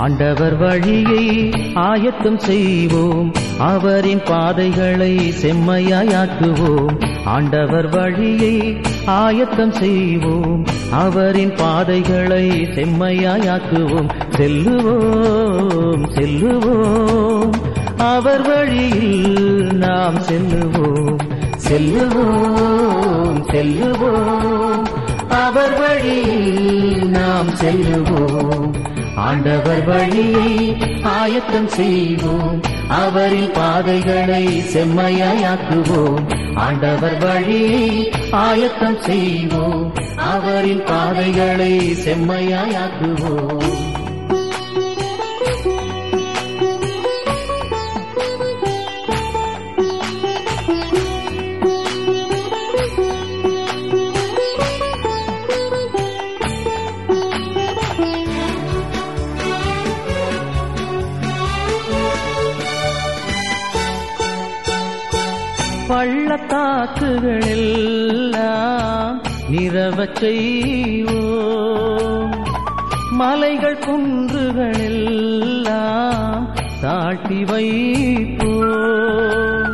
ஆண்டவர் வழியை ஆயத்தம் செய்வோம், அவரின் பாதைகளை செம்மையாக்குவோம். ஆண்டவர் வழியை ஆயத்தம் செய்வோம், அவரின் பாதைகளை செம்மையாக்குவோம். செல்லுவோம் செல்லுவோம், அவர் வழியில் நாம் செல்லுவோம். செல்லுவோம் செல்லுவோம், அவர் வழியில் நாம் செல்லுவோம். ஆண்டவர் வழியை ஆயத்தம் செய்வோம், அவரின் பாதைகளை செம்மையாக்குவோம். ஆண்டவர் வழியை ஆயத்தம் செய்வோம், அவரின் பாதைகளை செம்மையாக்குவோம். பள்ளத்தாக்குகளெல்லாம் நிரவச் செய்வோம், மலைகள் குன்றுகளெல்லாம் தாழ்த்தி வைப்போம்.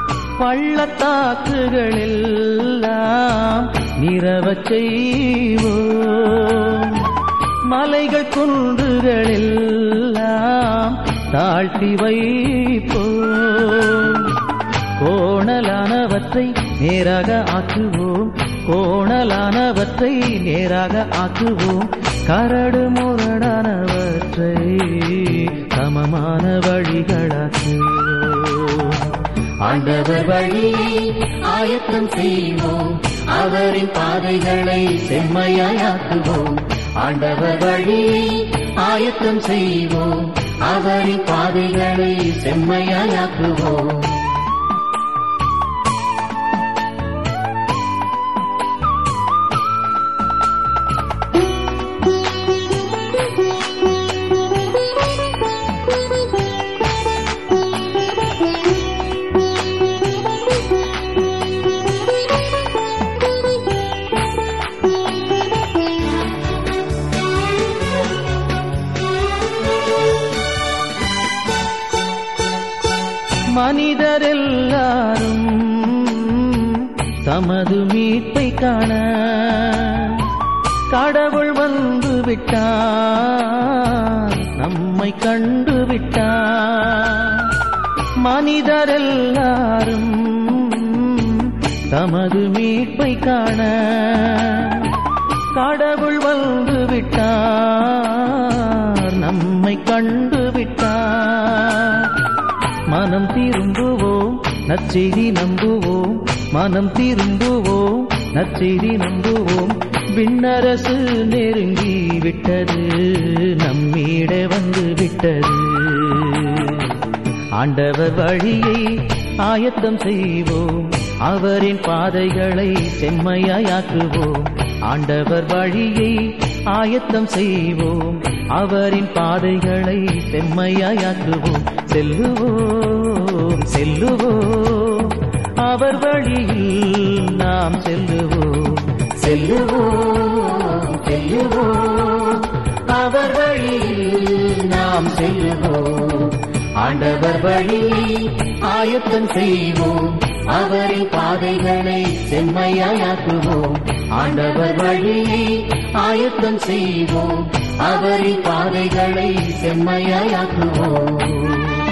பள்ளத்தாக்குகளெல்லாம் நிரவச் செய்வோம், மலைகள் குன்றுகளெல்லாம் தாழ்த்தி வைப்போம். கோணலானவற்றை நேராக ஆக்குவோம், கோணலானவற்றை நேராக ஆக்குவோம். கரடு முரடானவற்றை சமமான வழிகளாக்குவோம். ஆண்டவர் வழியை ஆயத்தம் செய்வோம், அவரின் பாதைகளை செம்மையாக்குவோம். ஆண்டவர் வழியை ஆயத்தம் செய்வோம், அவரின் பாதைகளை செம்மையாக்குவோம். மனிதரெல்லாரும் தமது மீட்பை காண கடவுள் வந்து விட்டார், நம்மை கண்டு விட்டார். மனிதரெல்லாரும் தமது மீட்பை காண கடவுள் வந்து விட்டார், நம்மை கண்டு விட்டார். மனம் திரும்புவோம், நற்செய்தி நம்புவோம். மனம் திரும்புவோம், நற்செய்தி நம்புவோம். விண்ணரசு நெருங்கி விட்டது, நம்மீட வந்து விட்டது. ஆண்டவர் வழியை ஆயத்தம் செய்வோம், அவரின் பாதைகளை செம்மையாக்குவோம். ஆண்டவர் வழியை ஆயத்தம் செய்வோம், அவரின் பாதைகளை செம்மையாக்குவோம். செல்லுவோம் செல்லுவோம், அவர் வழியில் நாம் செல்லுவோம். செல்லுவோம் செல்லுவோம், அவர் வழியில் நாம் செல்லுவோம். ஆண்டவர் வழியை ஆயத்தம் செய்வோம், அவரின் பாதைகளை செம்மையாக்குவோம். ஆண்டவர் வழியை ஆயத்தம் செய்வோம், அவரின் பாதைகளை செம்மையாக்குவோம்.